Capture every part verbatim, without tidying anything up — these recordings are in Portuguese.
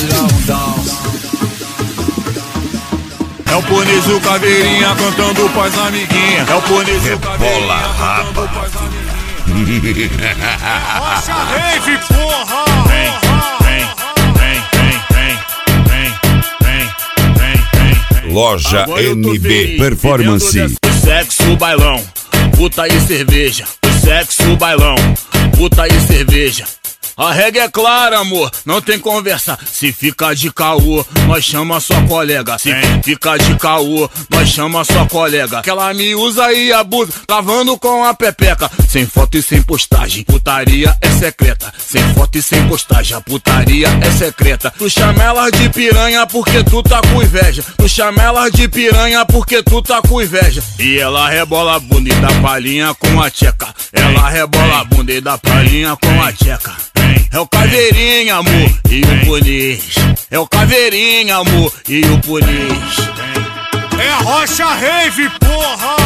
É o Punis e o Caveirinha cantando pras amiguinhas. É o Punis e o Caveirinha cantando pras amiguinhas. Rocha Rave, porra! Vem, vem, vem, vem, vem, vem, vem, vem. Loja Agora eu tô N B feliz, Performance. vivendo dessa- Sexo, bailão, puta e cerveja. Sexo, bailão, puta e cerveja. A regra é clara, amor, não tem conversa. Se fica de caô, nós chama sua colega. Se fica de caô, nós chama sua colega. Que ela me usa e abusa, lavando com a pepeca. Sem foto e sem postagem, putaria é secreta. Sem foto e sem postagem, a putaria é secreta. Tu chama elas de piranha porque tu tá com inveja. Tu chama elas de piranha porque tu tá com inveja. E ela rebola a bunda e dá palhinha com a tcheca. Ela rebola a bunda e dá palhinha com a tcheca. É o Caveirinha, amor, e o Punis. É o Caveirinha, amor, e o Punis. É a Rocha Rave, porra!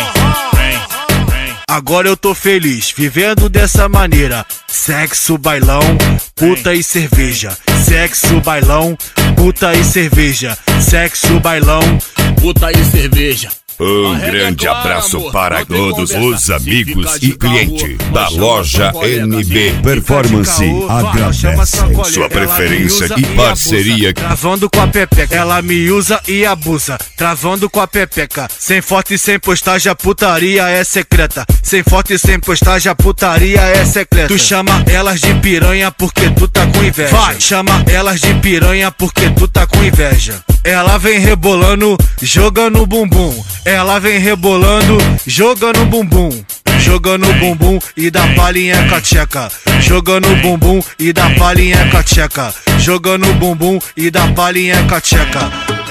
Agora eu tô feliz, vivendo dessa maneira. Sexo, bailão, puta e cerveja. Sexo, bailão, puta e cerveja. Sexo, bailão, puta e cerveja. Um grande abraço para todos os amigos e clientes da loja N B Performance. Agradecem sua preferência e parceria. Travando com a pepeca, ela me usa e abusa. Travando com a pepeca, sem foto e sem postagem, a putaria é secreta. Sem foto e sem postagem, a putaria é secreta. Tu chama elas de piranha porque tu tá com inveja. Vai, chama elas de piranha porque tu tá com inveja. Ela vem rebolando, jogando bumbum. Ela vem rebolando, jogando bumbum. Jogando bumbum e dá palhinha com a tcheca. Jogando bumbum e dá palhinha com a tcheca. Jogando bumbum e dá palhinha com a tcheca.